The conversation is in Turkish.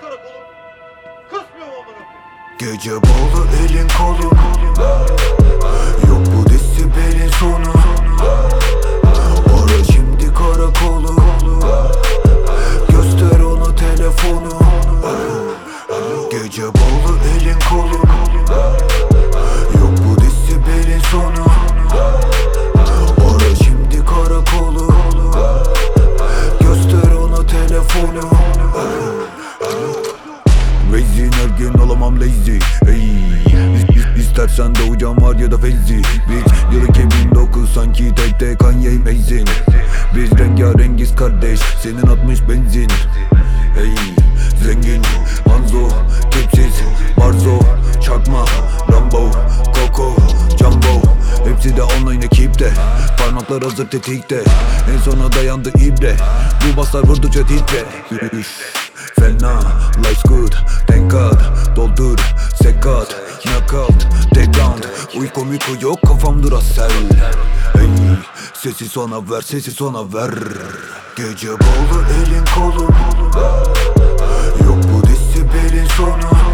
karakolum. Kısmıyorum amına koyayım. Gece bağlı elin kolun. Yok bu desibelin sonu. Ara şimdi karakolu. Göster ona telefonu. Gece bağlı elin kolun. Yok bu desibelin sonu. Ara şimdi karakolu. Göster ona telefonu. Crazy her gün olamam lazy. İstersen doğacağım var ya da fezzi. Bitch yılı 2009 sanki tek Kanye amazing. Biz rengarengiz kardeş, senin atmış benzin. Hey zengin Hanzo, tipsiz Barzo, çakma Rambo, Coco, Jumbo. Hepsi de online ekipte, parmaklar hazır tetikte. En sona dayandı ibre, bu baslar vurdukça titre. Fena, life's good, thank God. Doldur, sekat, knockout, take round. Uyku yok kafam durasel. Hey, sesi sona ver, sesi sona ver. Gece bağlı elin kolun. Yok bu desibelin sonu.